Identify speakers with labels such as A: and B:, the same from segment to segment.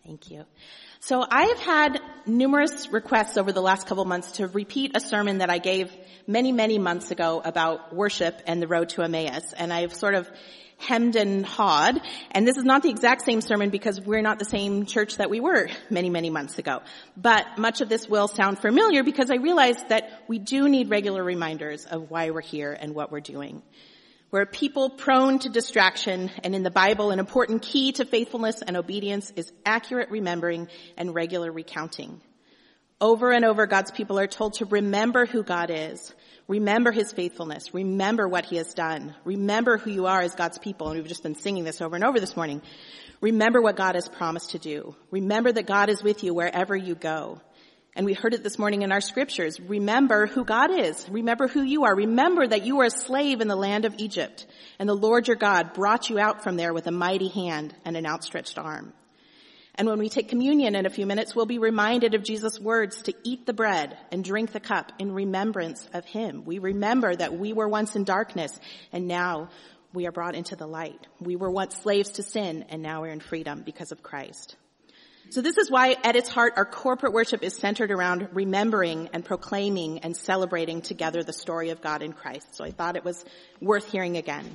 A: Thank you. So I have had numerous requests over the last couple months to repeat a sermon that I gave many, many months ago about worship and the road to Emmaus. And I've sort of hemmed and hawed. And this is not the exact same sermon because we're not the same church that we were many, many months ago. But much of this will sound familiar because I realized that we do need regular reminders of why we're here and what we're doing. We're a people prone to distraction, and in the Bible, an important key to faithfulness and obedience is accurate remembering and regular recounting. Over and over, God's people are told to remember who God is, remember his faithfulness, remember what he has done, remember who you are as God's people, and we've just been singing this over and over this morning. Remember what God has promised to do. Remember that God is with you wherever you go. And we heard it this morning in our scriptures. Remember who God is. Remember who you are. Remember that you were a slave in the land of Egypt, and the Lord your God brought you out from there with a mighty hand and an outstretched arm. And when we take communion in a few minutes, we'll be reminded of Jesus' words to eat the bread and drink the cup in remembrance of him. We remember that we were once in darkness, and now we are brought into the light. We were once slaves to sin, and now we're in freedom because of Christ. So this is why at its heart our corporate worship is centered around remembering and proclaiming and celebrating together the story of God in Christ. So I thought it was worth hearing again.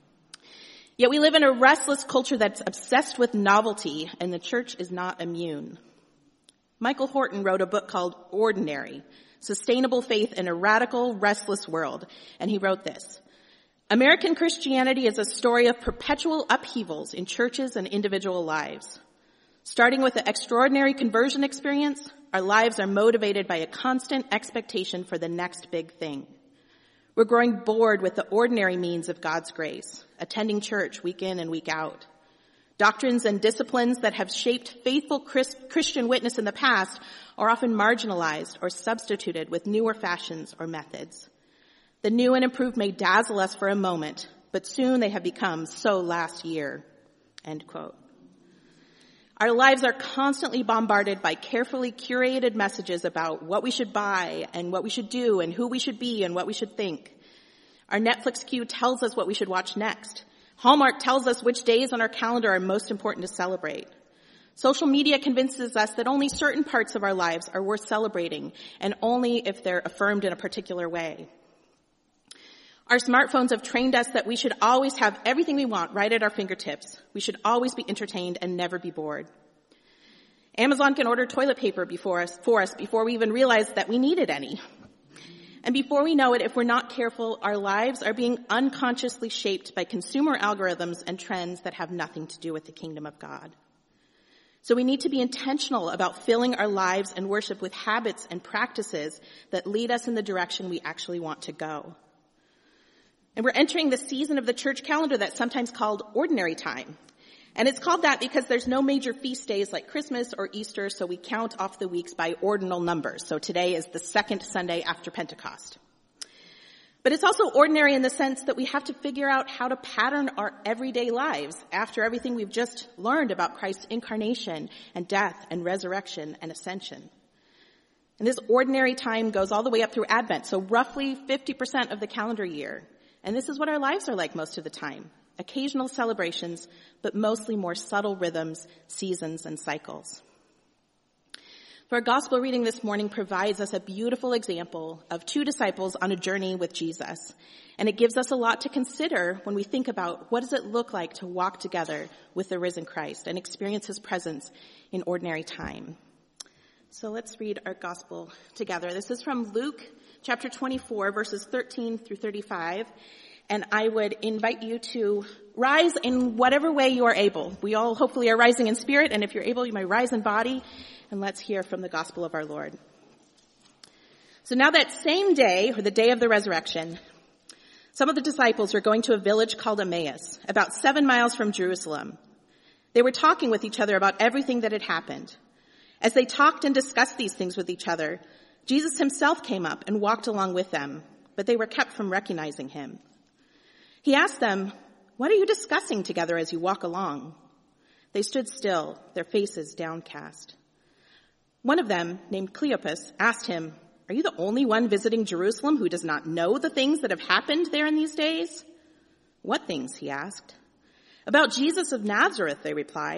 A: Yet we live in a restless culture that's obsessed with novelty, and the church is not immune. Michael Horton wrote a book called Ordinary, Sustainable Faith in a Radical, Restless World, and he wrote this: American Christianity is a story of perpetual upheavals in churches and individual lives. Starting with the extraordinary conversion experience, our lives are motivated by a constant expectation for the next big thing. We're growing bored with the ordinary means of God's grace, attending church week in and week out. Doctrines and disciplines that have shaped faithful Christian witness in the past are often marginalized or substituted with newer fashions or methods. The new and improved may dazzle us for a moment, but soon they have become so last year. End quote. Our lives are constantly bombarded by carefully curated messages about what we should buy and what we should do and who we should be and what we should think. Our Netflix queue tells us what we should watch next. Hallmark tells us which days on our calendar are most important to celebrate. Social media convinces us that only certain parts of our lives are worth celebrating, and only if they're affirmed in a particular way. Our smartphones have trained us that we should always have everything we want right at our fingertips. We should always be entertained and never be bored. Amazon can order toilet paper for us before we even realize that we needed any. And before we know it, if we're not careful, our lives are being unconsciously shaped by consumer algorithms and trends that have nothing to do with the kingdom of God. So we need to be intentional about filling our lives and worship with habits and practices that lead us in the direction we actually want to go. And we're entering the season of the church calendar that's sometimes called ordinary time. And it's called that because there's no major feast days like Christmas or Easter, so we count off the weeks by ordinal numbers. So today is the second Sunday after Pentecost. But it's also ordinary in the sense that we have to figure out how to pattern our everyday lives after everything we've just learned about Christ's incarnation and death and resurrection and ascension. And this ordinary time goes all the way up through Advent, so roughly 50% of the calendar year. And this is what our lives are like most of the time. Occasional celebrations, but mostly more subtle rhythms, seasons, and cycles. So our gospel reading this morning provides us a beautiful example of two disciples on a journey with Jesus. And it gives us a lot to consider when we think about what does it look like to walk together with the risen Christ and experience his presence in ordinary time. So let's read our gospel together. This is from Luke chapter 24, verses 13 through 35. And I would invite you to rise in whatever way you are able. We all hopefully are rising in spirit, and if you're able, you may rise in body. And let's hear from the gospel of our Lord. So now that same day, or the day of the resurrection, some of the disciples were going to a village called Emmaus, about 7 miles from Jerusalem. They were talking with each other about everything that had happened. As they talked and discussed these things with each other, Jesus himself came up and walked along with them, but they were kept from recognizing him. He asked them, "What are you discussing together as you walk along?" They stood still, their faces downcast. One of them, named Cleopas, asked him, "Are you the only one visiting Jerusalem who does not know the things that have happened there in these days?" "What things?" he asked. "About Jesus of Nazareth," they replied.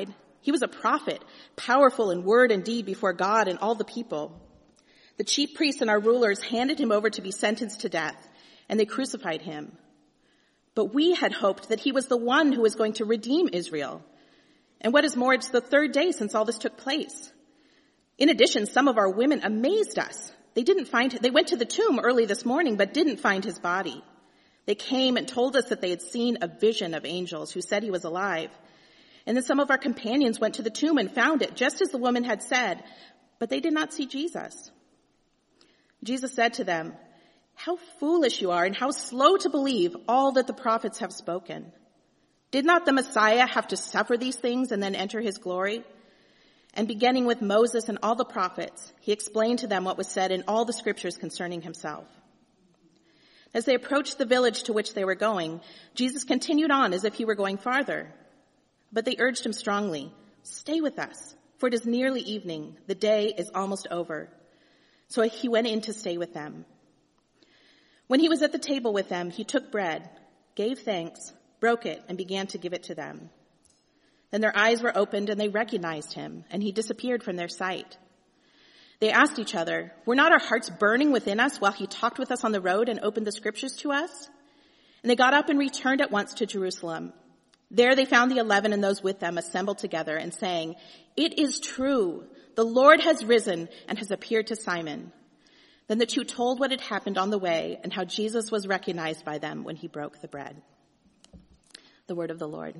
A: He was a prophet, powerful in word and deed before God and all the people. The chief priests and our rulers handed him over to be sentenced to death, and they crucified him. But we had hoped that he was the one who was going to redeem Israel. And what is more, it's the third day since all this took place. In addition, some of our women amazed us. They went to the tomb early this morning, but didn't find his body. They came and told us that they had seen a vision of angels who said he was alive. And then some of our companions went to the tomb and found it, just as the woman had said, but they did not see Jesus. Jesus said to them, "How foolish you are, and how slow to believe all that the prophets have spoken. Did not the Messiah have to suffer these things and then enter his glory?" And beginning with Moses and all the prophets, he explained to them what was said in all the scriptures concerning himself. As they approached the village to which they were going, Jesus continued on as if he were going farther. But they urged him strongly, "Stay with us, for it is nearly evening. The day is almost over." So he went in to stay with them. When he was at the table with them, he took bread, gave thanks, broke it, and began to give it to them. Then their eyes were opened and they recognized him, and he disappeared from their sight. They asked each other, "Were not our hearts burning within us while he talked with us on the road and opened the scriptures to us?" And they got up and returned at once to Jerusalem. There they found the 11 and those with them assembled together and saying, "It is true, the Lord has risen and has appeared to Simon." Then the two told what had happened on the way and how Jesus was recognized by them when he broke the bread. The word of the Lord.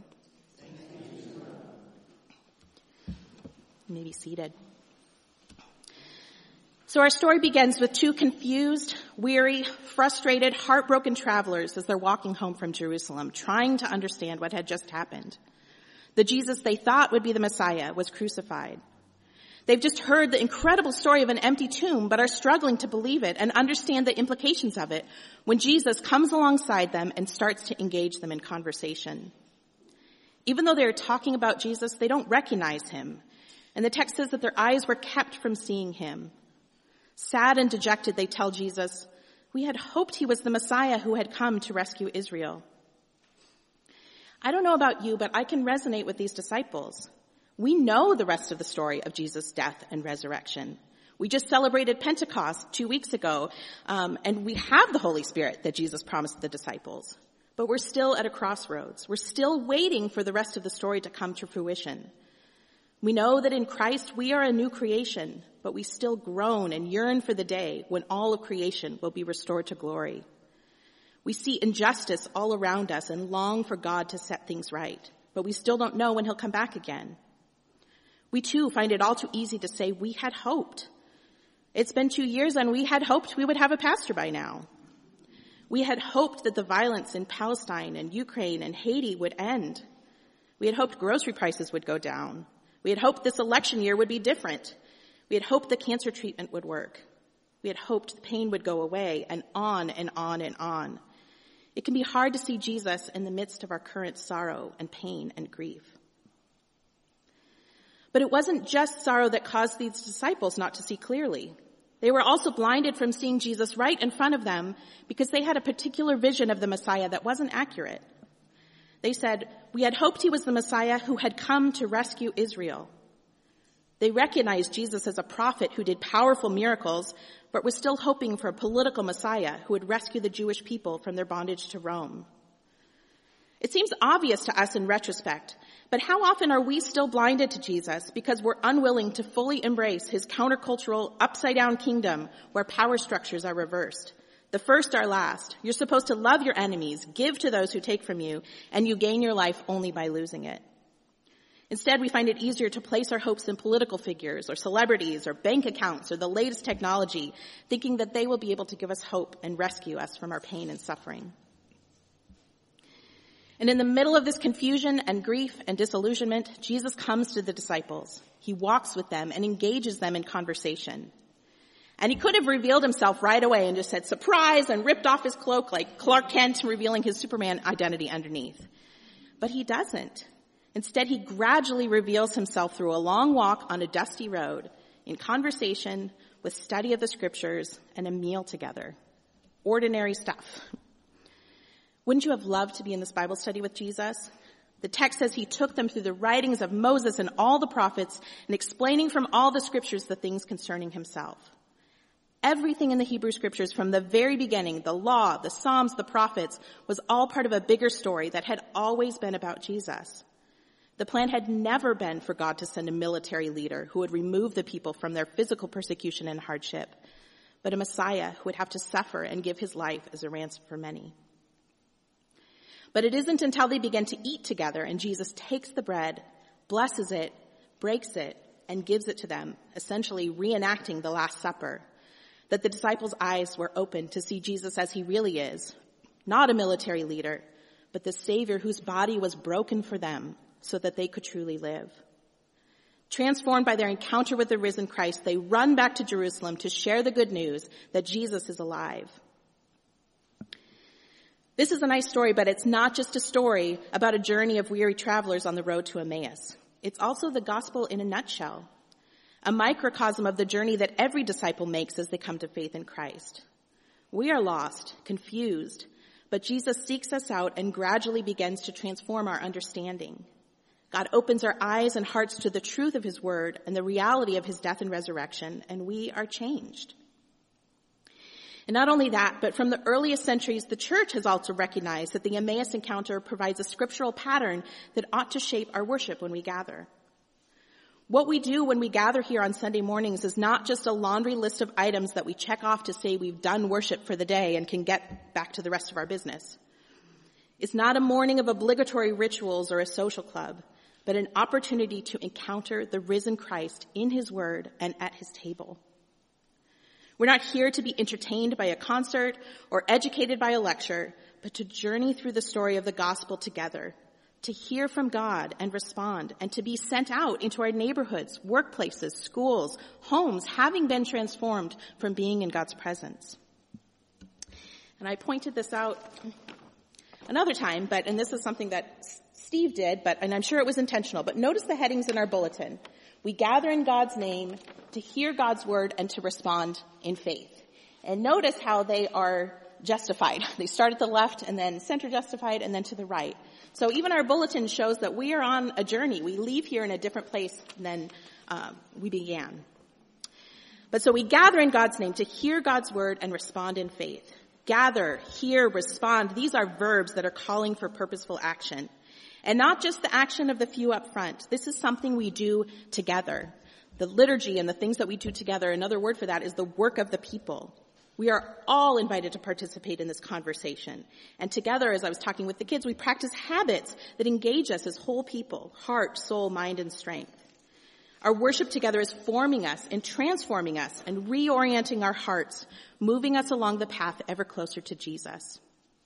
A: You may be seated. So our story begins with two confused, weary, frustrated, heartbroken travelers as they're walking home from Jerusalem, trying to understand what had just happened. The Jesus they thought would be the Messiah was crucified. They've just heard the incredible story of an empty tomb, but are struggling to believe it and understand the implications of it when Jesus comes alongside them and starts to engage them in conversation. Even though they're talking about Jesus, they don't recognize him. And the text says that their eyes were kept from seeing him. Sad and dejected, they tell Jesus, "We had hoped he was the Messiah who had come to rescue Israel." I don't know about you, but I can resonate with these disciples. We know the rest of the story of Jesus' death and resurrection. We just celebrated Pentecost 2 weeks ago, and we have the Holy Spirit that Jesus promised the disciples. But we're still at a crossroads. We're still waiting for the rest of the story to come to fruition. We know that in Christ we are a new creation, but we still groan and yearn for the day when all of creation will be restored to glory. We see injustice all around us and long for God to set things right, but we still don't know when he'll come back again. We too find it all too easy to say we had hoped. It's been 2 years and we had hoped we would have a pastor by now. We had hoped that the violence in Palestine and Ukraine and Haiti would end. We had hoped grocery prices would go down. We had hoped this election year would be different. We had hoped the cancer treatment would work. We had hoped the pain would go away, and on and on and on. It can be hard to see Jesus in the midst of our current sorrow and pain and grief. But it wasn't just sorrow that caused these disciples not to see clearly. They were also blinded from seeing Jesus right in front of them because they had a particular vision of the Messiah that wasn't accurate. They said, "We had hoped he was the Messiah who had come to rescue Israel." They recognized Jesus as a prophet who did powerful miracles, but were still hoping for a political Messiah who would rescue the Jewish people from their bondage to Rome. It seems obvious to us in retrospect, but how often are we still blinded to Jesus because we're unwilling to fully embrace his countercultural, upside-down kingdom where power structures are reversed? The first are last. You're supposed to love your enemies, give to those who take from you, and you gain your life only by losing it. Instead, we find it easier to place our hopes in political figures or celebrities or bank accounts or the latest technology, thinking that they will be able to give us hope and rescue us from our pain and suffering. And in the middle of this confusion and grief and disillusionment, Jesus comes to the disciples. He walks with them and engages them in conversation. And he could have revealed himself right away and just said, "Surprise," and ripped off his cloak like Clark Kent revealing his Superman identity underneath. But he doesn't. Instead, he gradually reveals himself through a long walk on a dusty road, in conversation, with study of the scriptures, and a meal together. Ordinary stuff. Wouldn't you have loved to be in this Bible study with Jesus? The text says he took them through the writings of Moses and all the prophets and explaining from all the scriptures the things concerning himself. Everything in the Hebrew scriptures from the very beginning, the law, the Psalms, the prophets, was all part of a bigger story that had always been about Jesus. The plan had never been for God to send a military leader who would remove the people from their physical persecution and hardship, but a Messiah who would have to suffer and give his life as a ransom for many. But it isn't until they begin to eat together and Jesus takes the bread, blesses it, breaks it, and gives it to them, essentially reenacting the Last Supper, that the disciples' eyes were opened to see Jesus as he really is, not a military leader, but the Savior whose body was broken for them so that they could truly live. Transformed by their encounter with the risen Christ, they run back to Jerusalem to share the good news that Jesus is alive. This is a nice story, but it's not just a story about a journey of weary travelers on the road to Emmaus. It's also the gospel in a nutshell, a microcosm of the journey that every disciple makes as they come to faith in Christ. We are lost, confused, but Jesus seeks us out and gradually begins to transform our understanding. God opens our eyes and hearts to the truth of his word and the reality of his death and resurrection, and we are changed. And not only that, but from the earliest centuries, the church has also recognized that the Emmaus encounter provides a scriptural pattern that ought to shape our worship when we gather. What we do when we gather here on Sunday mornings is not just a laundry list of items that we check off to say we've done worship for the day and can get back to the rest of our business. It's not a morning of obligatory rituals or a social club, but an opportunity to encounter the risen Christ in his word and at his table. We're not here to be entertained by a concert or educated by a lecture, but to journey through the story of the gospel together, to hear from God and respond, and to be sent out into our neighborhoods, workplaces, schools, homes, having been transformed from being in God's presence. And I pointed this out another time, and this is something that Steve did, and I'm sure it was intentional, but notice the headings in our bulletin. We gather in God's name to hear God's word and to respond in faith. And notice how they are justified. They start at the left and then center justified and then to the right. So even our bulletin shows that we are on a journey. We leave here in a different place than we began. But so we gather in God's name to hear God's word and respond in faith. Gather, hear, respond. These are verbs that are calling for purposeful action. And not just the action of the few up front. This is something we do together. The liturgy and the things that we do together, another word for that is the work of the people. We are all invited to participate in this conversation. And together, as I was talking with the kids, we practice habits that engage us as whole people, heart, soul, mind, and strength. Our worship together is forming us and transforming us and reorienting our hearts, moving us along the path ever closer to Jesus.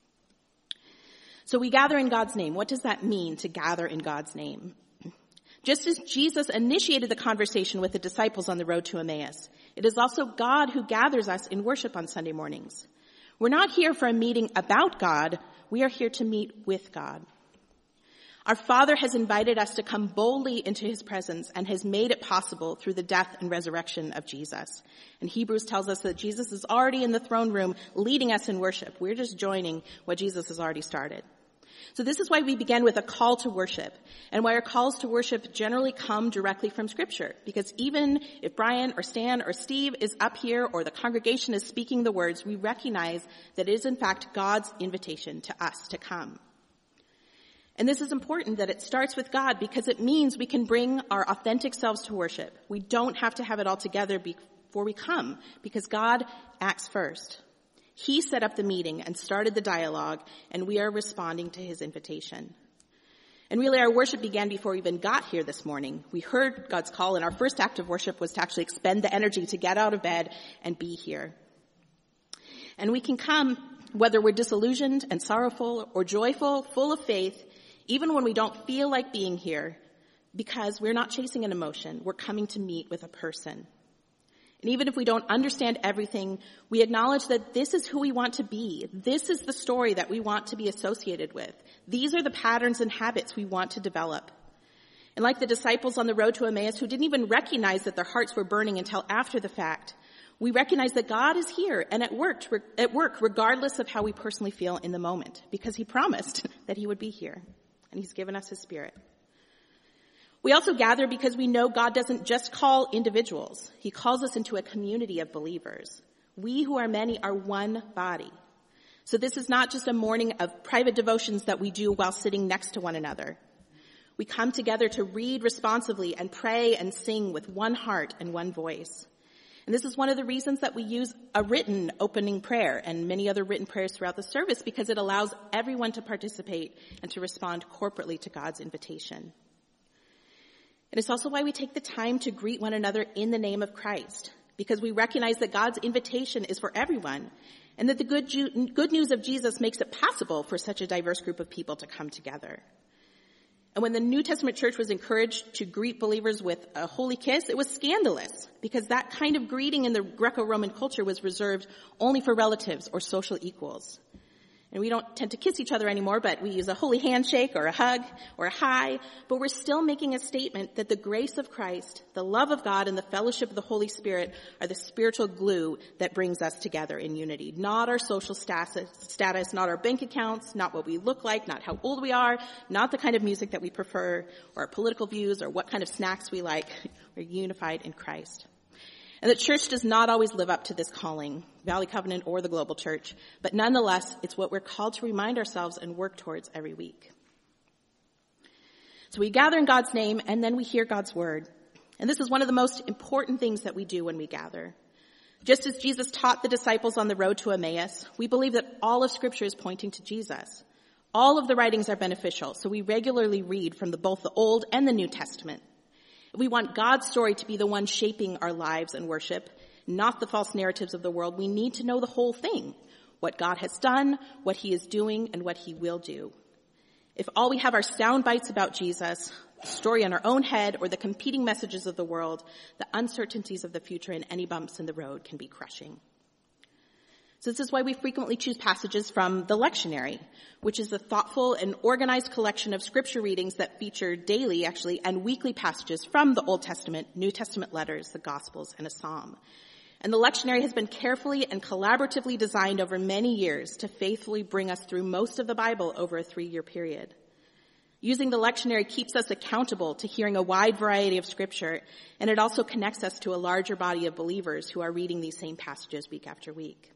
A: So we gather in God's name. What does that mean to gather in God's name? Just as Jesus initiated the conversation with the disciples on the road to Emmaus, it is also God who gathers us in worship on Sunday mornings. We're not here for a meeting about God. We are here to meet with God. Our Father has invited us to come boldly into his presence and has made it possible through the death and resurrection of Jesus. And Hebrews tells us that Jesus is already in the throne room leading us in worship. We're just joining what Jesus has already started. So this is why we began with a call to worship, and why our calls to worship generally come directly from Scripture. Because even if Brian or Stan or Steve is up here or the congregation is speaking the words, we recognize that it is in fact God's invitation to us to come. And this is important that it starts with God because it means we can bring our authentic selves to worship. We don't have to have it all together before we come because God acts first. He set up the meeting and started the dialogue, and we are responding to his invitation. And really, our worship began before we even got here this morning. We heard God's call, and our first act of worship was to actually expend the energy to get out of bed and be here. And we can come whether we're disillusioned and sorrowful or joyful, full of faith, even when we don't feel like being here, because we're not chasing an emotion. We're coming to meet with a person. And even if we don't understand everything, we acknowledge that this is who we want to be. This is the story that we want to be associated with. These are the patterns and habits we want to develop. And like the disciples on the road to Emmaus who didn't even recognize that their hearts were burning until after the fact, we recognize that God is here and at work regardless of how we personally feel in the moment, because he promised that he would be here. and he's given us his Spirit. We also gather because we know God doesn't just call individuals. He calls us into a community of believers. We who are many are one body. So this is not just a morning of private devotions that we do while sitting next to one another. We come together to read responsively and pray and sing with one heart and one voice. And this is one of the reasons that we use a written opening prayer and many other written prayers throughout the service, because it allows everyone to participate and to respond corporately to God's invitation. It is also why we take the time to greet one another in the name of Christ, because we recognize that God's invitation is for everyone, and that the good news of Jesus makes it possible for such a diverse group of people to come together. And when the New Testament church was encouraged to greet believers with a holy kiss, it was scandalous, because that kind of greeting in the Greco-Roman culture was reserved only for relatives or social equals. And we don't tend to kiss each other anymore, but we use a holy handshake or a hug or a hi. But we're still making a statement that the grace of Christ, the love of God, and the fellowship of the Holy Spirit are the spiritual glue that brings us together in unity. Not our social status, not our bank accounts, not what we look like, not how old we are, not the kind of music that we prefer, or our political views, or what kind of snacks we like. We're unified in Christ. And the church does not always live up to this calling, Valley Covenant or the global church, but nonetheless, it's what we're called to remind ourselves and work towards every week. So we gather in God's name, and then we hear God's word. And this is one of the most important things that we do when we gather. Just as Jesus taught the disciples on the road to Emmaus, we believe that all of Scripture is pointing to Jesus. All of the writings are beneficial, so we regularly read from both the Old and the New Testament. We want God's story to be the one shaping our lives and worship, not the false narratives of the world. We need to know the whole thing, what God has done, what he is doing, and what he will do. If all we have are sound bites about Jesus, the story in our own head, or the competing messages of the world, the uncertainties of the future and any bumps in the road can be crushing. So this is why we frequently choose passages from the lectionary, which is a thoughtful and organized collection of scripture readings that feature daily, and weekly passages from the Old Testament, New Testament letters, the Gospels, and a psalm. And the lectionary has been carefully and collaboratively designed over many years to faithfully bring us through most of the Bible over a 3-year period. Using the lectionary keeps us accountable to hearing a wide variety of scripture, and it also connects us to a larger body of believers who are reading these same passages week after week.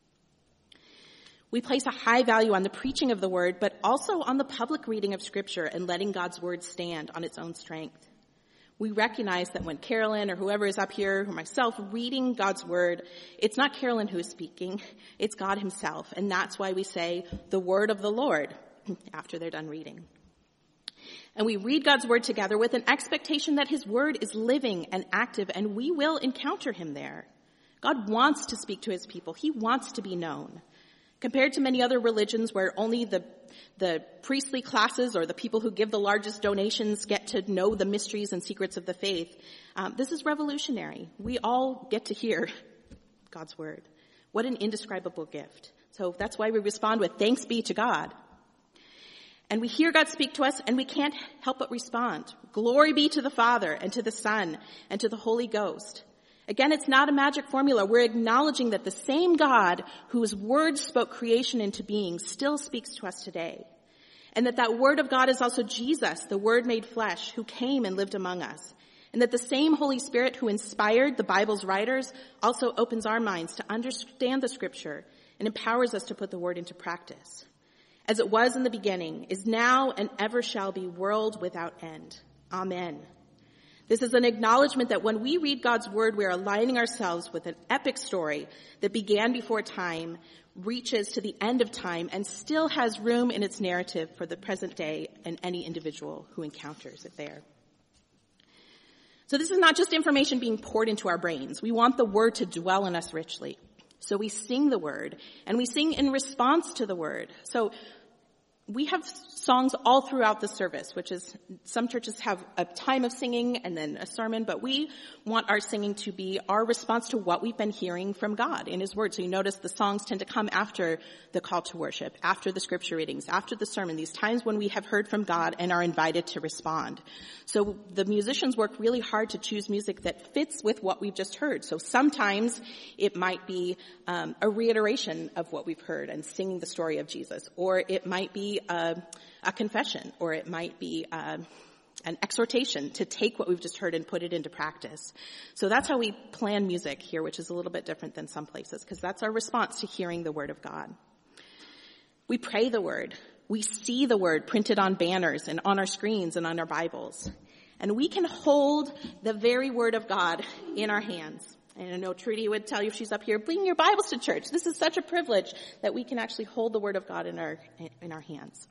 A: We place a high value on the preaching of the word, but also on the public reading of scripture and letting God's word stand on its own strength. We recognize that when Carolyn or whoever is up here, or myself, reading God's word, it's not Carolyn who is speaking, it's God himself. And that's why we say the word of the Lord after they're done reading. And we read God's word together with an expectation that his word is living and active, and we will encounter him there. God wants to speak to his people. He wants to be known. Compared to many other religions where only the priestly classes or the people who give the largest donations get to know the mysteries and secrets of the faith, this is revolutionary. We all get to hear God's word. What an indescribable gift. So that's why we respond with thanks be to God. And we hear God speak to us, and we can't help but respond. Glory be to the Father, and to the Son, and to the Holy Ghost. Again, it's not a magic formula. We're acknowledging that the same God whose word spoke creation into being still speaks to us today. And that word of God is also Jesus, the word made flesh, who came and lived among us. And that the same Holy Spirit who inspired the Bible's writers also opens our minds to understand the scripture and empowers us to put the word into practice. As it was in the beginning, is now, and ever shall be, world without end. Amen. This is an acknowledgement that when we read God's word, we are aligning ourselves with an epic story that began before time, reaches to the end of time, and still has room in its narrative for the present day and any individual who encounters it there. So this is not just information being poured into our brains. We want the word to dwell in us richly. So we sing the word, and we sing in response to the word. So we have songs all throughout the service, which is, some churches have a time of singing and then a sermon, but we want our singing to be our response to what we've been hearing from God in his word. So you notice the songs tend to come after the call to worship, after the scripture readings, after the sermon, these times when we have heard from God and are invited to respond. So the musicians work really hard to choose music that fits with what we've just heard. So sometimes it might be a reiteration of what we've heard and singing the story of Jesus, or it might be be a confession, or it might be an exhortation to take what we've just heard and put it into practice. So that's how we plan music here, which is a little bit different than some places, because that's our response to hearing the word of God. We pray the word. We see the word printed on banners and on our screens and on our Bibles. And we can hold the very word of God in our hands. And I know Trudy would tell you if she's up here, bring your Bibles to church. This is such a privilege that we can actually hold the word of God in our hands.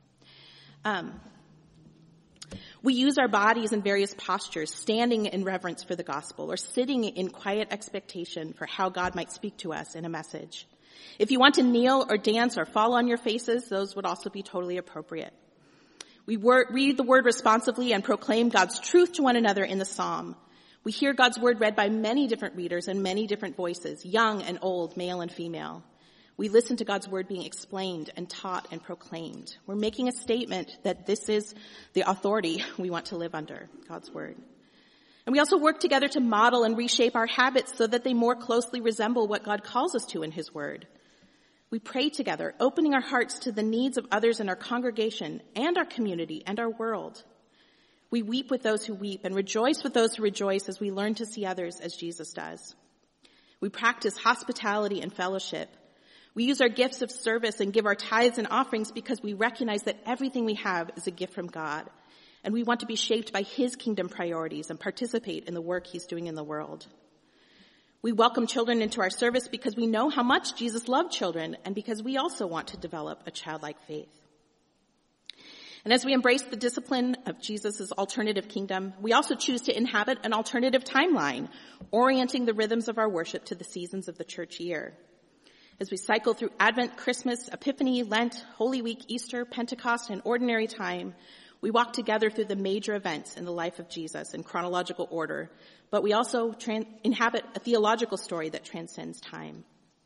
A: We use our bodies in various postures, standing in reverence for the gospel, or sitting in quiet expectation for how God might speak to us in a message. If you want to kneel or dance or fall on your faces, those would also be totally appropriate. We read the word responsively and proclaim God's truth to one another in the psalm. We hear God's word read by many different readers and many different voices, young and old, male and female. We listen to God's word being explained and taught and proclaimed. We're making a statement that this is the authority we want to live under, God's word. And we also work together to model and reshape our habits so that they more closely resemble what God calls us to in his word. We pray together, opening our hearts to the needs of others in our congregation and our community and our world. We weep with those who weep and rejoice with those who rejoice as we learn to see others as Jesus does. We practice hospitality and fellowship. We use our gifts of service and give our tithes and offerings because we recognize that everything we have is a gift from God, and we want to be shaped by his kingdom priorities and participate in the work he's doing in the world. We welcome children into our service because we know how much Jesus loved children and because we also want to develop a childlike faith. And as we embrace the discipline of Jesus' alternative kingdom, we also choose to inhabit an alternative timeline, orienting the rhythms of our worship to the seasons of the church year. As we cycle through Advent, Christmas, Epiphany, Lent, Holy Week, Easter, Pentecost, and ordinary time, we walk together through the major events in the life of Jesus in chronological order, but we also inhabit a theological story that transcends time.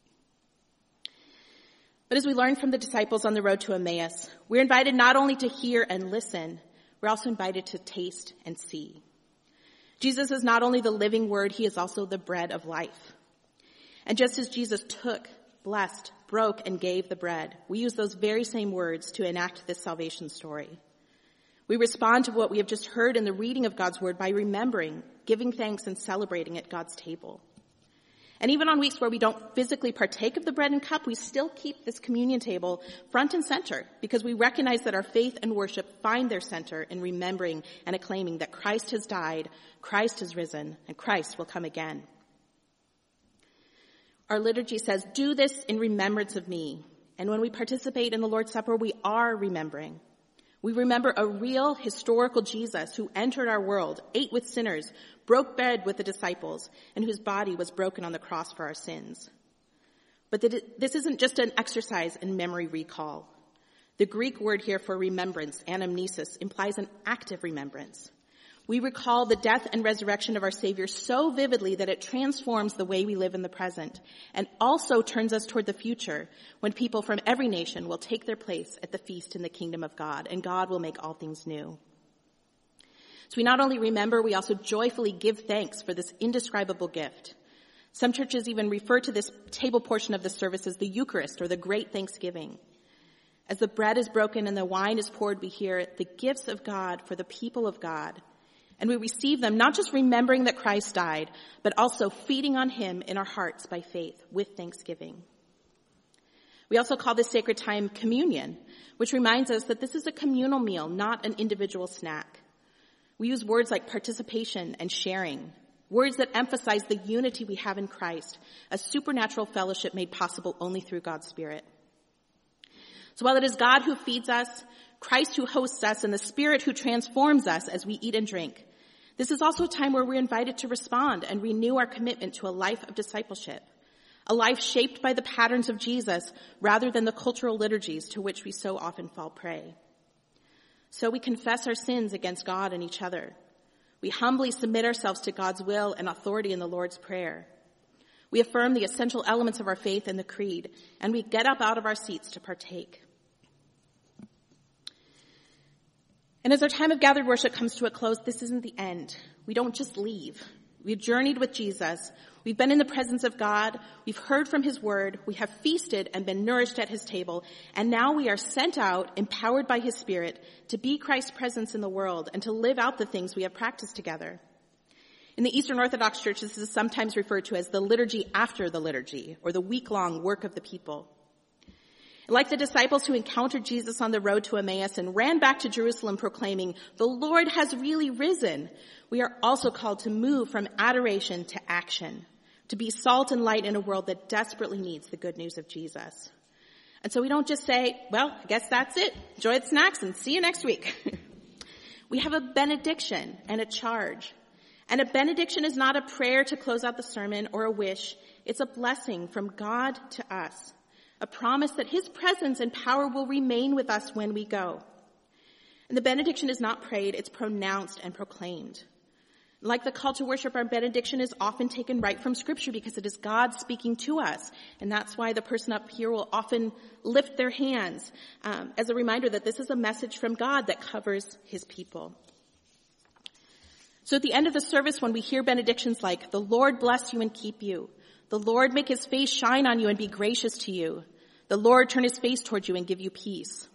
A: But as we learn from the disciples on the road to Emmaus, we're invited not only to hear and listen, we're also invited to taste and see. Jesus is not only the living word, he is also the bread of life. And just as Jesus took, blessed, broke, and gave the bread, we use those very same words to enact this salvation story. We respond to what we have just heard in the reading of God's word by remembering, giving thanks, and celebrating at God's table. And even on weeks where we don't physically partake of the bread and cup, we still keep this communion table front and center because we recognize that our faith and worship find their center in remembering and acclaiming that Christ has died, Christ has risen, and Christ will come again. Our liturgy says, "Do this in remembrance of me." And when we participate in the Lord's Supper, we are remembering. We remember a real historical Jesus who entered our world, ate with sinners, broke bread with the disciples, and whose body was broken on the cross for our sins. But this isn't just an exercise in memory recall. The Greek word here for remembrance, anamnesis, implies an active remembrance. We recall the death and resurrection of our Savior so vividly that it transforms the way we live in the present and also turns us toward the future when people from every nation will take their place at the feast in the kingdom of God, and God will make all things new. So we not only remember, we also joyfully give thanks for this indescribable gift. Some churches even refer to this table portion of the service as the Eucharist or the Great Thanksgiving. As the bread is broken and the wine is poured, we hear the gifts of God for the people of God. And we receive them not just remembering that Christ died, but also feeding on him in our hearts by faith with thanksgiving. We also call this sacred time communion, which reminds us that this is a communal meal, not an individual snack. We use words like participation and sharing, words that emphasize the unity we have in Christ, a supernatural fellowship made possible only through God's Spirit. So while it is God who feeds us, Christ who hosts us, and the Spirit who transforms us as we eat and drink, this is also a time where we're invited to respond and renew our commitment to a life of discipleship, a life shaped by the patterns of Jesus rather than the cultural liturgies to which we so often fall prey. So we confess our sins against God and each other. We humbly submit ourselves to God's will and authority in the Lord's Prayer. We affirm the essential elements of our faith in the Creed, and we get up out of our seats to partake. And as our time of gathered worship comes to a close, this isn't the end. We don't just leave. We've journeyed with Jesus. We've been in the presence of God. We've heard from his word. We have feasted and been nourished at his table. And now we are sent out, empowered by his Spirit, to be Christ's presence in the world and to live out the things we have practiced together. In the Eastern Orthodox Church, this is sometimes referred to as the liturgy after the liturgy, or the week-long work of the people. Like the disciples who encountered Jesus on the road to Emmaus and ran back to Jerusalem proclaiming, "The Lord has really risen," we are also called to move from adoration to action, to be salt and light in a world that desperately needs the good news of Jesus. And so we don't just say, well, I guess that's it. Enjoy the snacks and see you next week. We have a benediction and a charge. And a benediction is not a prayer to close out the sermon or a wish. It's a blessing from God to us. A promise that his presence and power will remain with us when we go. And the benediction is not prayed, it's pronounced and proclaimed. Like the call to worship, our benediction is often taken right from Scripture because it is God speaking to us. And that's why the person up here will often lift their hands as a reminder that this is a message from God that covers his people. So at the end of the service, when we hear benedictions like, "The Lord bless you and keep you. The Lord make his face shine on you and be gracious to you. The Lord turn his face toward you and give you peace."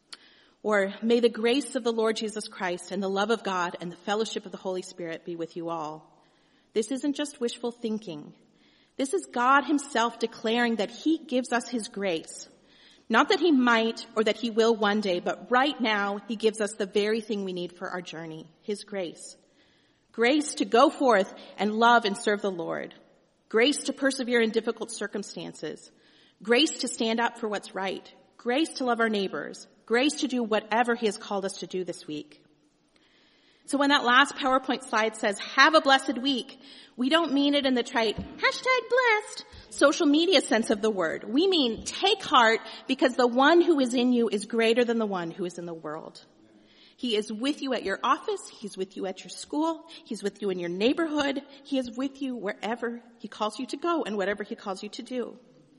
A: Or, "May the grace of the Lord Jesus Christ and the love of God and the fellowship of the Holy Spirit be with you all." This isn't just wishful thinking. This is God himself declaring that he gives us his grace. Not that he might or that he will one day, but right now he gives us the very thing we need for our journey, his grace. Grace to go forth and love and serve the Lord. Grace to persevere in difficult circumstances. Grace to stand up for what's right. Grace to love our neighbors. Grace to do whatever he has called us to do this week. So when that last PowerPoint slide says, "Have a blessed week," we don't mean it in the trite #blessed social media sense of the word. We mean take heart because the one who is in you is greater than the one who is in the world. He is with you at your office. He's with you at your school. He's with you in your neighborhood. He is with you wherever he calls you to go and whatever he calls you to do.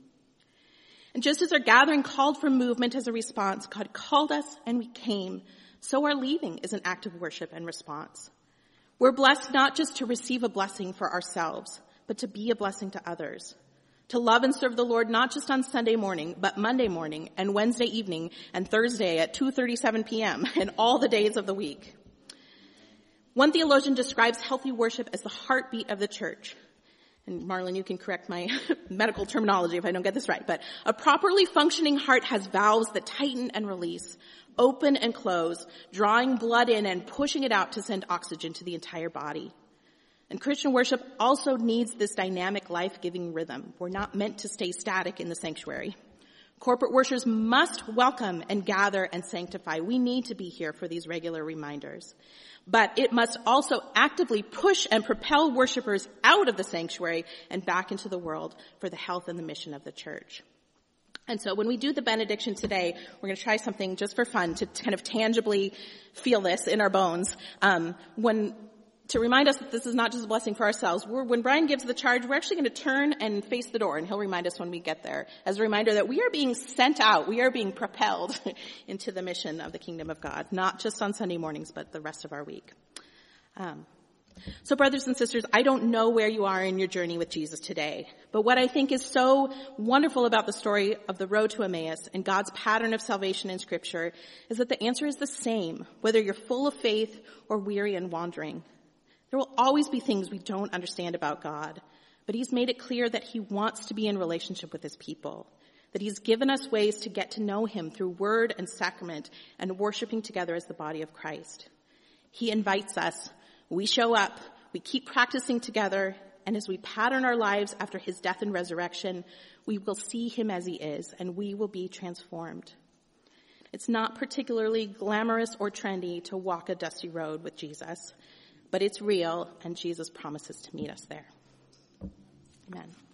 A: And just as our gathering called for movement as a response, God called us and we came, so our leaving is an act of worship and response. We're blessed not just to receive a blessing for ourselves, but to be a blessing to others. To love and serve the Lord not just on Sunday morning, but Monday morning and Wednesday evening and Thursday at 2:37 p.m. and all the days of the week. One theologian describes healthy worship as the heartbeat of the church. And Marlon, you can correct my medical terminology if I don't get this right. But a properly functioning heart has valves that tighten and release, open and close, drawing blood in and pushing it out to send oxygen to the entire body. And Christian worship also needs this dynamic, life-giving rhythm. We're not meant to stay static in the sanctuary. Corporate worshipers must welcome and gather and sanctify. We need to be here for these regular reminders. But it must also actively push and propel worshipers out of the sanctuary and back into the world for the health and the mission of the church. And so when we do the benediction today, we're going to try something just for fun to kind of tangibly feel this in our bones. To remind us that this is not just a blessing for ourselves. When Brian gives the charge, we're actually going to turn and face the door, and he'll remind us when we get there, as a reminder that we are being sent out. We are being propelled into the mission of the kingdom of God, not just on Sunday mornings, but the rest of our week. So brothers and sisters, I don't know where you are in your journey with Jesus today, but what I think is so wonderful about the story of the road to Emmaus and God's pattern of salvation in Scripture is that the answer is the same, whether you're full of faith or weary and wandering. There will always be things we don't understand about God, but he's made it clear that he wants to be in relationship with his people, that he's given us ways to get to know him through word and sacrament and worshiping together as the body of Christ. He invites us. We show up. We keep practicing together. And as we pattern our lives after his death and resurrection, we will see him as he is, and we will be transformed. It's not particularly glamorous or trendy to walk a dusty road with Jesus, but it's real, and Jesus promises to meet us there. Amen.